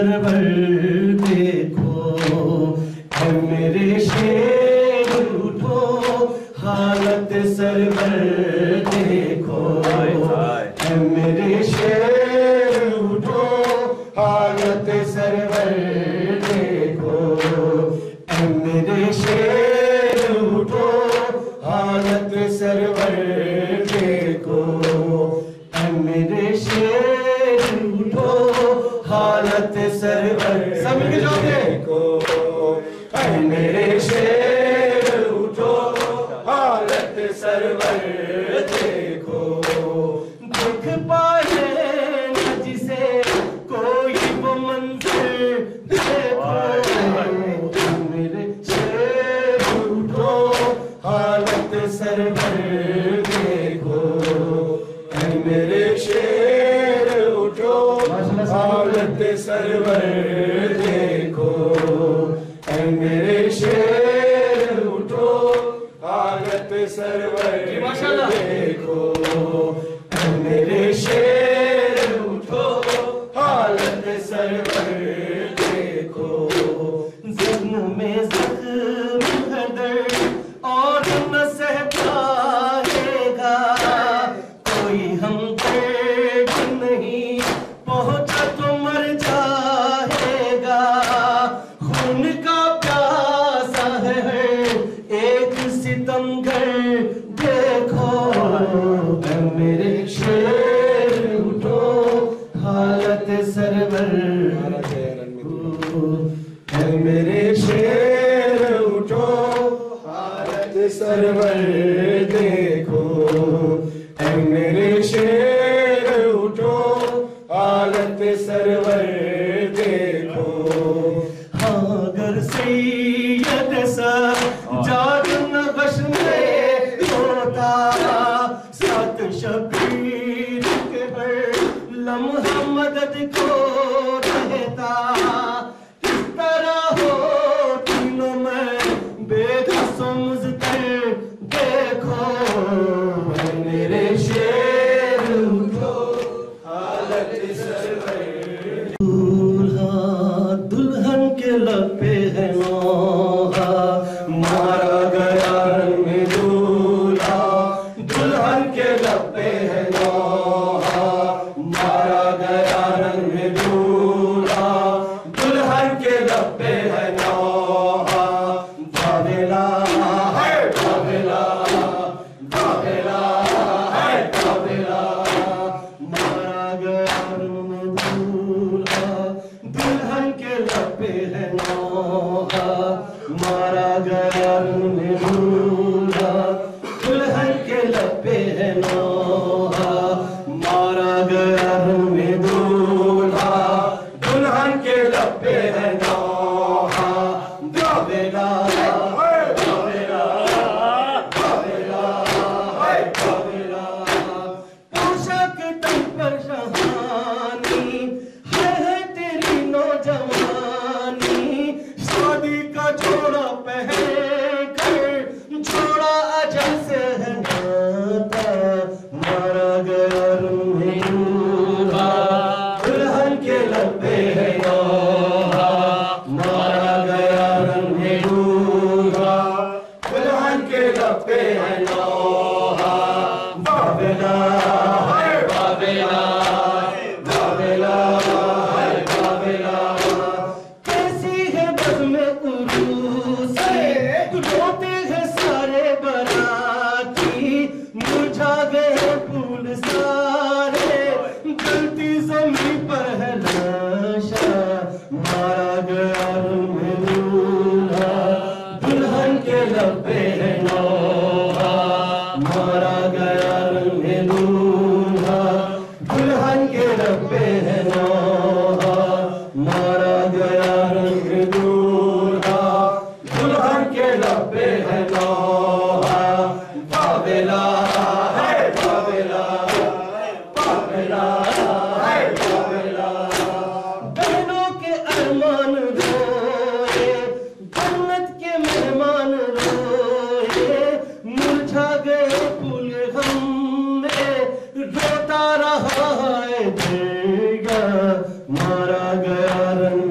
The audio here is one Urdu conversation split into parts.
سرور دیکھو، اے میرے شیر اٹھو حالت سرور دیکھو، اے میرے شیر اٹھو حالت سرور دیکھو، اے میرے شیر اٹھو حالت سرور دیکھو، اے میرے شیر اٹھو حالت سرور سمجھ جو دیکھو، اے میرے شیر اٹھو حالت سرور دیکھو، دکھ پائے نہ جسے کوئی وہ منظر دیکھو، اے میرے شیر اٹھو حالت سرور دیکھو، اے میرے شیر اٹھو حالت سرور دیکھو، اے میرے شیر اٹھو حالت سرور دیکھو، اے میرے شیر اٹھو حالت سرور دیکھو، زخم میں زخم ہے درد اور نہ سہ پائے گا، کوئی ہم درد نہیں پہنچا تو مر جائے گا، خون کا پیاسا ہے ہر ایک ستمگر دیکھو، اے میرے شیر اٹھو حالت سرور، اے میرے شیر اٹھو حالت سرور دیکھو، اے میرے شیر اٹھو حالت سرور دیکھو، ہاں اگر سید سجاد نقش میں ہوتا، سات شبیر کے ہر لمحہ مدد کو رہتا، اس طرح ہو تینوں میں بے کس و مضطر دیکھو، اے میرے شیر اٹھو حالت سرور، دولہا دلہن کے لب پہ ہے نوحہ، مارا گیا رنگ میں دولہا دلہن کے لب پہ ہے نوحہ، مارا گیا رنگ میں دولہا دلہن کے لب پہ ہے نوحہ، واویلا ہے واویلا واویلا ہے واویلا، مارا گیا رنگ میں دولہا دلہن کے لب پہ ہے نوحہ، مارا گیا رنگ میں دولہا دلہن کے لب پہ ہے نوحہ، مارا گیا رنگ میں دولہا دلہن کے لب پہ ہے نوحہ، واویلا واویلا واویلا واویلا، پوشاک تن پر شہانی ہے تیری نوجوانی، شادی کا جوڑا پہن کر جوڑا اجل سے ہے ناتا، مارا گیا رنگ میں دولہا دلہن کے لب پہ ہے نوحہ، مارا گیا رنگ میں دولہا دلہن کے لب پہ ہے نوحہ، واویلا ہے واویلا واویلا ہے واویلا، کیسی ہے بزم عروس روتے ہیں سارے باراتی، مرجھا گئے پھول سارے جلتی زمین پر ہے لاشا، مارا گیا رنگ میں دولہا دلہن کے لب پہ ہے نوحہ، مارا گیا رنگ میں دولہا دلہن کے لب پہ ہے نوحہ، مارا گیا رنگ میں دولہا دلہن کے لب پہ ہے نوحہ، واویلا ہے واویلا واویلا ہے واویلا، بہنوں کے ارمان روئے جنت کے مہمان روئے، مرجھا گئے پھول غم میں روتا رہا ہے دریا، مارا گیا رنگ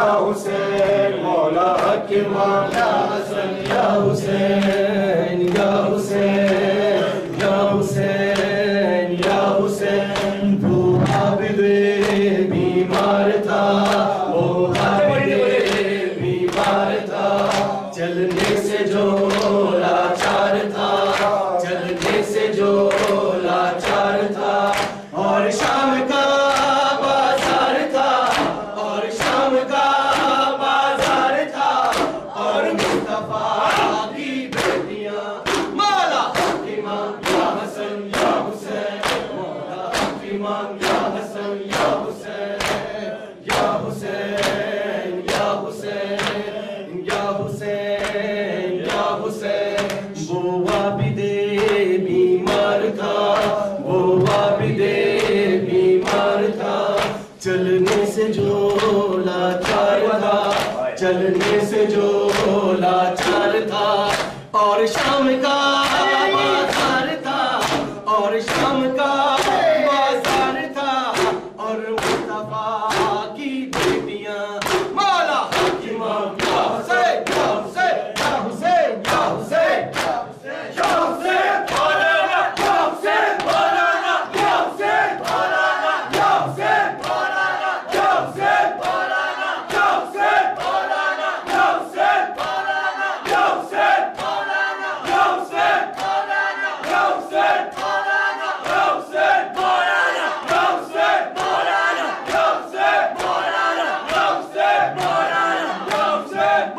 حسین مولا کے امام یا حسن یا حسین یا حسین یا حسین یا حسین تو عابد بیمار تھا وہ عابد بیمار تھا چلنے سے جو لاچار تھا چلنے سے جو لاچار تھا اور شام کا بازار تھا اور شام کا بازار تھا اور مصطفیٰ کی بیٹیاں مولا امام یا حسن یا حسین مولا امام یا حسن یا حسین یا حسین یا حسین یا حسین یا حسین وہ عابد بیمار تھا وہ عابد بیمار تھا چلنے سے جو لاچار تھا چلنے سے جو لاچار تھا اور شام کا بازار تھا اور شام کا بازار تھا اور مصطفیٰ کی بیٹیاں مولا امام یا حسین یا حسین یا حسین یا حسین یا حسین مولانا یا حسین مولانا یا حسین مولانا یا حسین مولانا یا حسین مولانا یا حسین مولانا یا حسین مولانا یا حسین مولانا یا حسین مولانا یا حسین مولانا یا حسین مولانا یا حسین مولانا یا حسین مولانا یا حسین مولانا یا حسین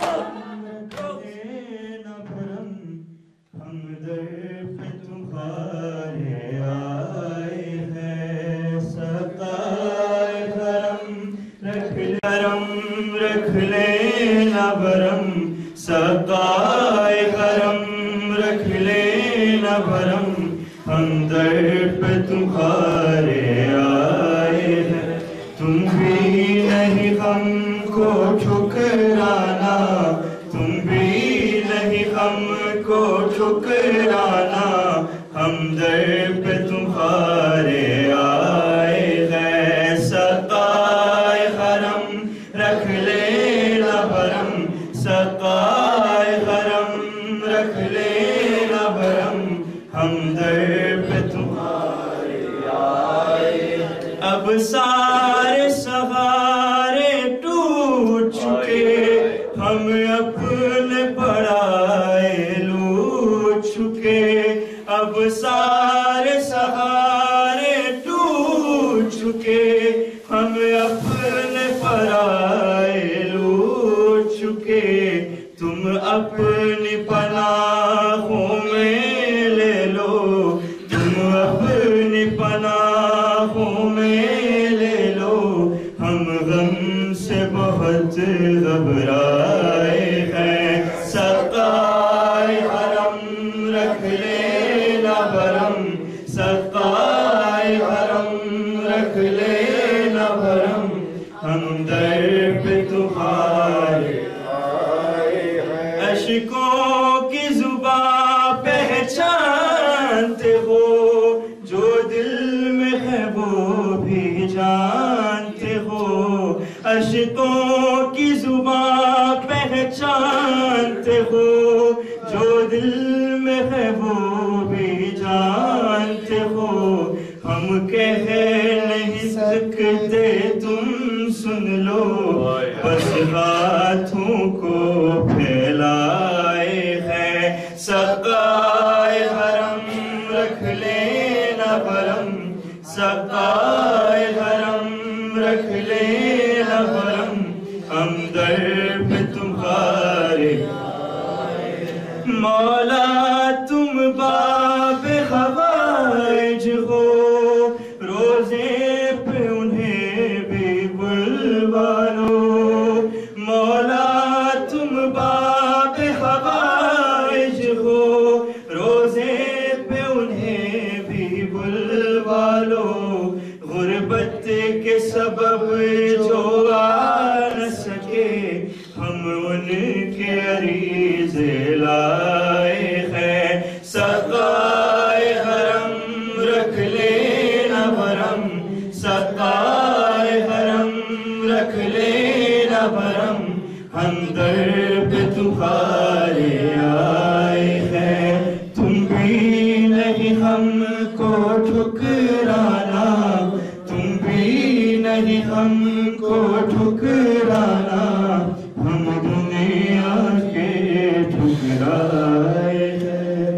ہم در پہ تمہارے آئے ہیں ستائے حرم رکھ لینا بھرم ستائے حرم رکھ لینا بھرم ہم در پہ تمہارے آئے ہیں تم بھی نہیں ہم کو ٹھکرانا تم بھی نہیں ہم کو ٹھکرانا ہم در پہ تمہارے آئے ہیں ستائے حرم رکھ لینا بھرم ستائے حرم رکھ لینا بھرم ہم در پہ تمہارے آئے ہیں اب سارے سہارے ٹوٹ چکے ہم اپنے پڑائے لوٹ چکے اب سارے سہارے ٹوٹ چکے ہم اپنے پڑائے لوٹ چکے تم اپنی پناہوں میں لے لو تم اپنی پناہوں میں لے لو ہم غم سے بہت گھبرائے ہیں ستائے حرم رکھ لینا بھرم ستائے حرم رکھ لینا بھرم ہم در پہ تمہارے آئے ہیں اشکوں کی زباں پہچانتے ہو جو دل میں ہے وہ بھی جانتے ہو اشکوں کی زباں پہچانتے ہو جو دل میں ہے وہ بھی جانتے ہو ہم کہہ نہیں سکتے تم سن لو بس ہاتھوں کو پھیلائے ہیں ستائے حرم رکھ لینا بھرم ستائے حرم رکھ لینا بھرم ہم در پہ تمہارے مولا تم باب خوائج ہو روزے پہ انہیں بھی بلوا لو مولا تم باب خوائج ہو روزے پہ انہیں بھی بلوا لو غربت کے سبب جو آ نہ سکے ہم ان کے عریضے لائے ہیں سقائے حرم رکھ لینا بھرم سقائے حرم رکھ لینا बरम हम दर पे तुम्हारे आए हैं, तुम भी नहीं हमको ठुकराना, तुम भी नहीं हमको ठुकराना, हम दुनिया के ठुकराए हैं।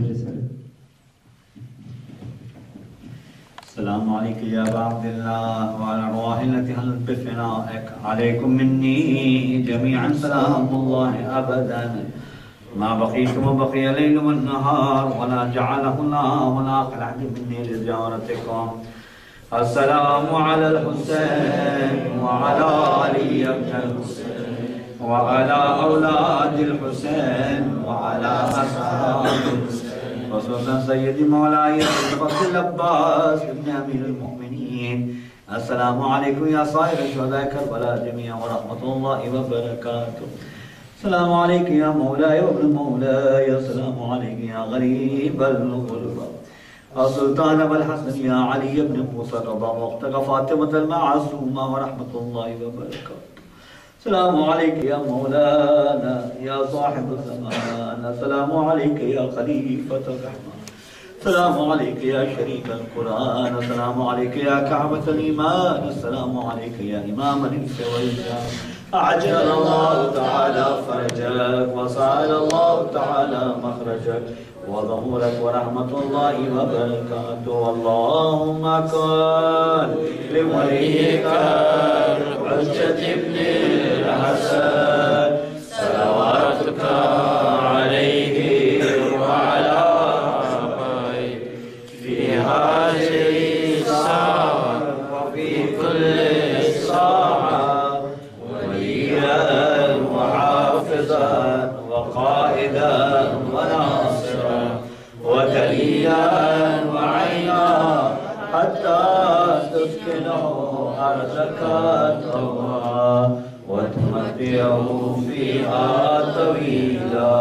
السلام عليك يا أبا عبد الله وعلى الأرواح التي حلت بفنائك، عليكم مني جميعا سلام الله أبدا ما بقيتم وبقي الليل والنهار، ولا جعله الله ولا خلعت مني لزيارتكم. السلام على الحسين وعلى علي بن الحسين وعلى أولاد الحسين وعلى أصحاب الحسين، خصوصا سيدي مولاي الفضل العباس بن أمير المؤمنين. السلام عليكم يا صائر شهداء كربلاء جميعا ورحمة الله وبركاته. السلام عليك يا مولاي وابن مولاي، السلام عليك يا غريب الغربة. السلطان أبا الحسن يا علي بن موسى الرضا واختك فاطمة المعصومة ورحمة الله وبركاته. السلام عليك يا مولانا يا صاحب الزمان، السلام عليك يا خليفة الرحمن، السلام عليك يا شريك القرآن، السلام عليك يا كعبة الإيمان، السلام عليك يا إمام الإنس والجان. أعجل الله تعالى فرجك وسعد الله تعالى مخرجك وظهورك ورحمة الله وبركاته. اللهم كن لوليك حجة ابن الحسن صلواتك عليه وعلى آبائه في هذه الساعة وفي كل ساعة وليا وحافظا وقائدا وناصرا ودليلا وعينا حتى تسكنه أرضك طوعا وتمتعه فيها طويلا.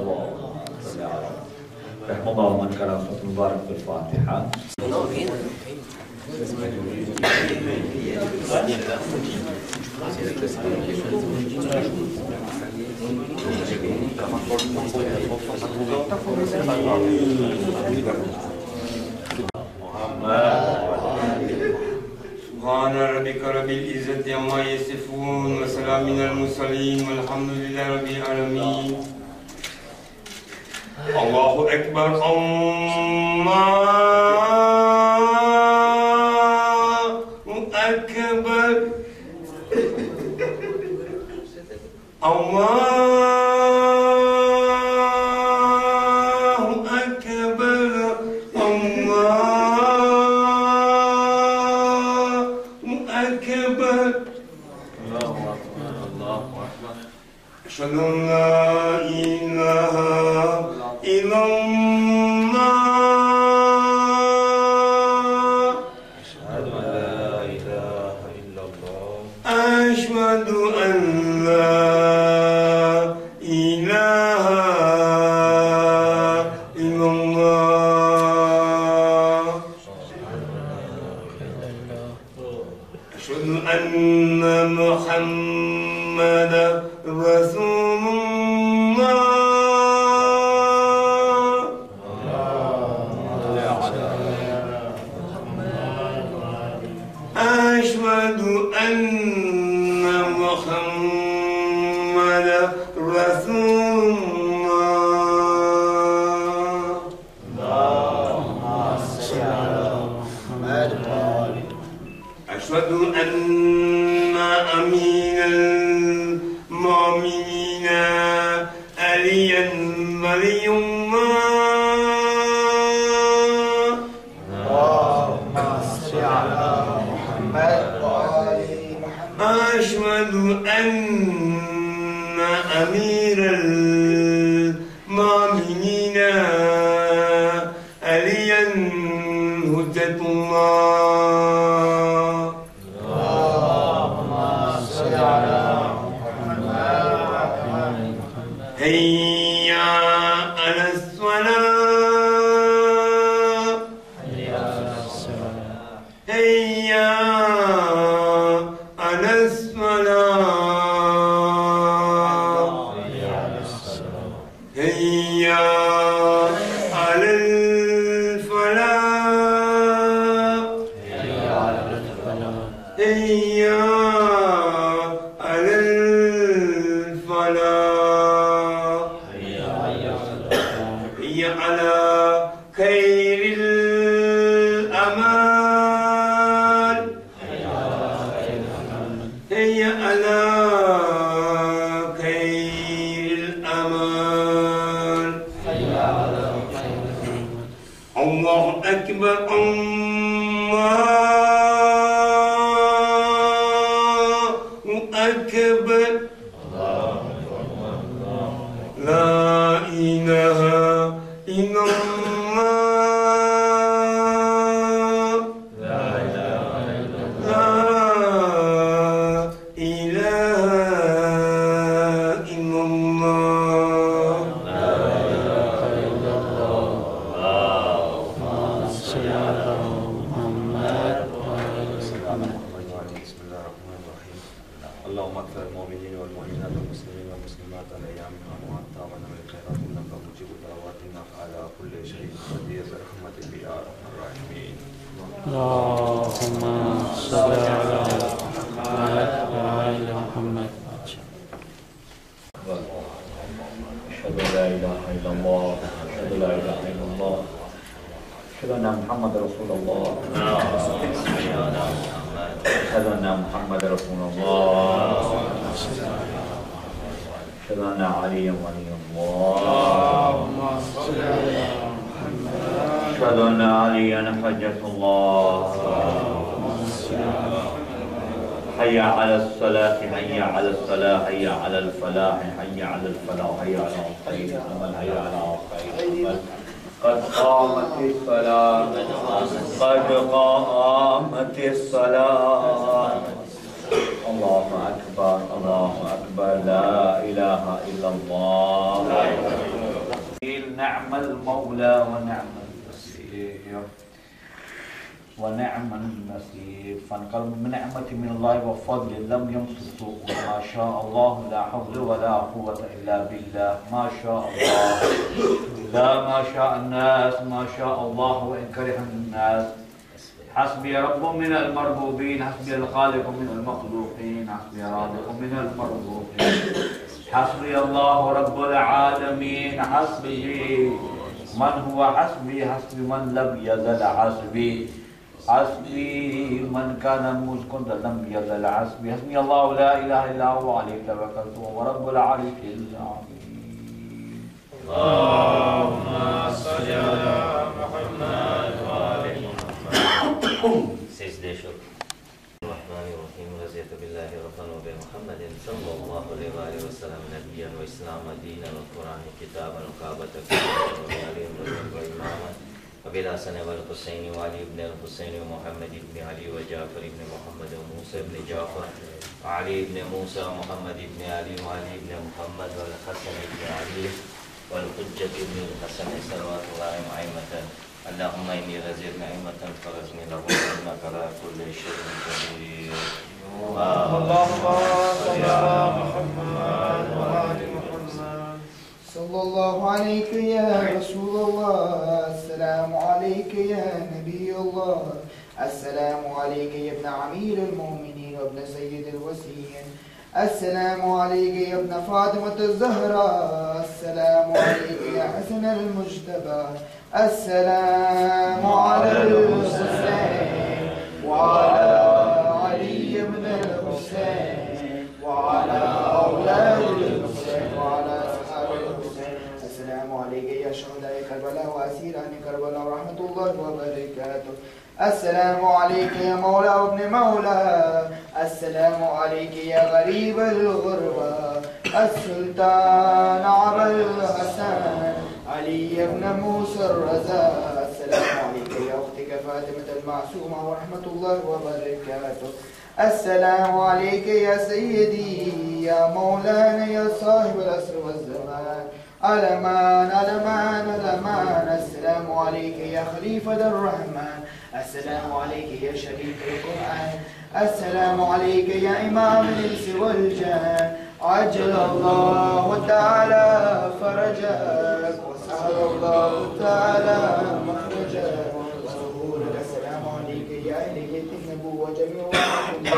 رحم الله من كرم المبارك بالفاتحة. سبحان ربك رب العزة عما يصفون وسلام على المرسلين والحمد لله رب العالمين. الله أكبر الله أكبر الله أكبر الله أكبر. أشهد أن لا إله إلا الله، أشهد أن لا إله إلا الله، أشهد أن لا إله إلا الله، أشهد أن محمدا رسول الله، أشهد أن محمدا رسول الله. أشهد أن أمير المؤمنين عليا ولي الله. أشهد أن أمير المؤمنين عليا هجة الله. هيا على الصلاة، هيا على الصلاة. هيا على الفلاح هيا على خير الأمال هيا على خير الأمال الله أكبر الله أكبر لا إله إلا الله لا إله إلا الله بسم الله الرحمن الرحيم. اللهم اغفر المؤمنين والمؤمنات والمسلمين والمسلمات الايامها وامواتهم من الخيرات انك مجيب دعوات انك على كل شيء قدير برحمتك يا ارحم الراحمين. اللهم صل على محمد وعلى محمد. أشهد أن لا إله إلا الله أشهد أن لا إله إلا الله أشهد أن محمد رسول الله أشهد أن محمد رسول الله أشهد أن عليا ولي الله أشهد أن عليا حجة الله حي على الصلاة حي على الصلاة حي على الفلاح حي على الفلاح حي على الخير عمل حي على الخير عمل قد قامت الصلاة قد قامت الصلاة الله أكبر الله أكبر لا إله إلا الله نعم المولى ونعم النصير ونعم النصير فانقلب من نعمة من الله وفضل لم يمسسه ما شاء الله لا حول ولا قوة إلا بالله ما شاء الله لا ما شاء الناس ما شاء الله وإن كره الناس حسبي رب من المربوبين حسبي الخالق من المخلوقين حسبي رازق من المرزوقين حسبي الله رب العالمين حسبي من هو حسبي حسبي من لم يزل حسبي حسبي من كان مسكن لم يزل حسبي حسبي الله لا اله الا هو عليه توكلت وهو رب العرش العظيم. اللهم صل على محمد وآل محمد. سجدة شكر. الرحمن الرحيم رضيت بالله ربا وبمحمد صلى الله عليه وآله وسلم نبيا وإسلام دينا والقرآن كتابا وكعبة وعلي وإماما وبالحسن والحسين وعلي بن الحسين ومحمد بن علي وجعفر بن محمد وموسى بن جعفر وعلي بن موسى ومحمد بن علي وعلي بن محمد والحسن بن علي والحجة بن الحسن صلوات الله أئمة. اللهم إني رزقت نعمة فرزني له إنك على كل شيء قدير. اللهم صل على محمد وآل محمد. صلى الله عليك يا رسول الله. السلام عليك يا نبي الله. السلام عليك يا ابن أمير المؤمنين وابن سيد الوسيين. السلام عليك يا ابن فاطمة الزهراء. السلام عليك يا حسن المجتبى. السلام على الحسين وعلى علي بن الحسين وعلى أولاد الحسين وعلى أصحاب الحسين. السلام عليك يا شهداء كربلاء وأسيران كربلاء ورحمة الله وبركاته. السلام عليك يا مولى وابن مولى. السلام عليك يا غريب الغربة. السلطان أبا الحسن علي بن موسى الرزا. السلام عليك يا أختك فاطمة المعصومة ورحمة الله وبركاته. السلام عليك يا سيدي يا مولانا يا صاحب العصر والزمان. ألمان ألمان ألمان. السلام عليك يا خليفة الرحمن. السلام عليك يا شريك القرآن. السلام عليك يا إمام الإنس والجان. عجل الله تعالى فرجك وسهل الله تعالى مخرجك وظهورك. السلام عليك يا أهلية النبوة جميع